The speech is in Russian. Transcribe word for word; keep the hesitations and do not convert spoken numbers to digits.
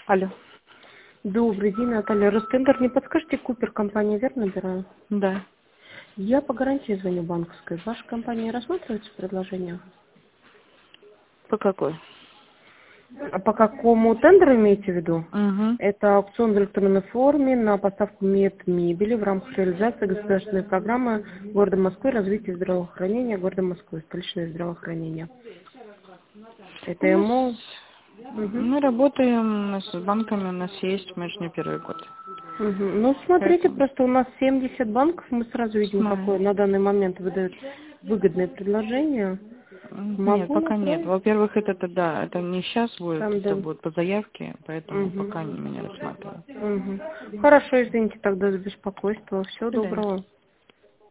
Алло. Добрый день, Наталья. Ростендер, не подскажете, Купер, компания верно набираю? Да. Я по гарантии звоню банковской. Ваша компания рассматривается предложение? По какой? А по какому тендеру имеете в виду? Угу. Это аукцион в электронной форме на поставку медмебели в рамках реализации государственной программы города Москвы развития здравоохранения города Москвы, столичное здравоохранение. У Это нас ему... Мгм. мы работаем с банками, у нас есть, мы же не первый год. Мгм. Ну, смотрите, Поэтому просто у нас семьдесят банков, мы сразу видим, знаю. какое на данный момент выдают выгодное предложение. М, Нет, Могу пока нет. направить Во-первых, это, это да, это не сейчас будет, там, да. это будет по заявке, поэтому Угу. пока не меня рассматривают. Угу. Хорошо, извините тогда за беспокойство. Всего Да. доброго.